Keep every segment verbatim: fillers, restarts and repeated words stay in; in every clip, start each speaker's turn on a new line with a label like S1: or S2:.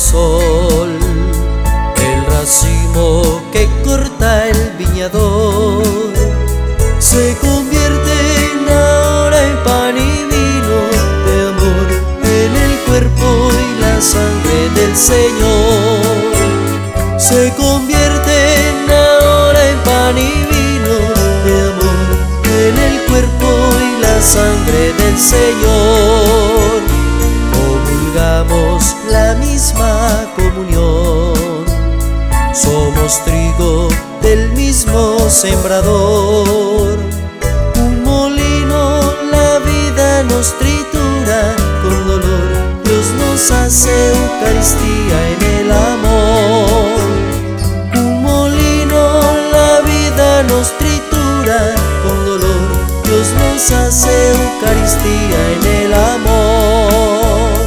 S1: sol, el racimo que corta el viñador se convierte ahora en pan y vino de amor en el cuerpo y la sangre del Señor. Se convierten ahora en pan y vino de amor en el cuerpo y la sangre del Señor. Comulgamos la misma comunión, somos trigo del mismo sembrador. Un molino la vida nos tritura, con dolor Dios nos hace Eucaristía en el amor. Un molino la vida nos tritura, con dolor Dios nos hace Eucaristía en el amor.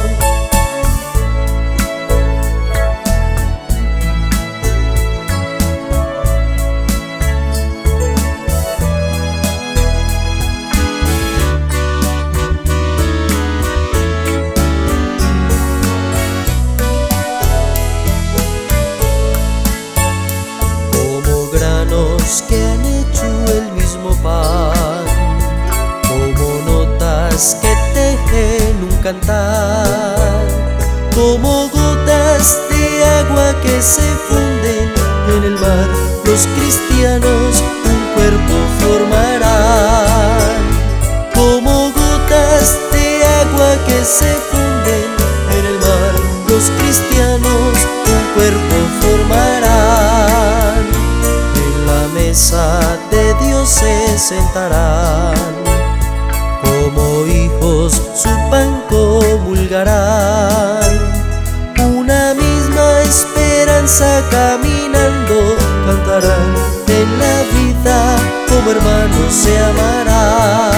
S1: Que han hecho el mismo pan, como notas que tejen un cantar, como gotas de agua que se funden en el mar. Los cristianos un cuerpo formarán, como gotas de agua que se funden en el mar. Los cristianos un cuerpo formarán, mesa de Dios se sentarán, como hijos su pan comulgarán. Una misma esperanza caminando cantarán, en la vida como hermanos se amarán.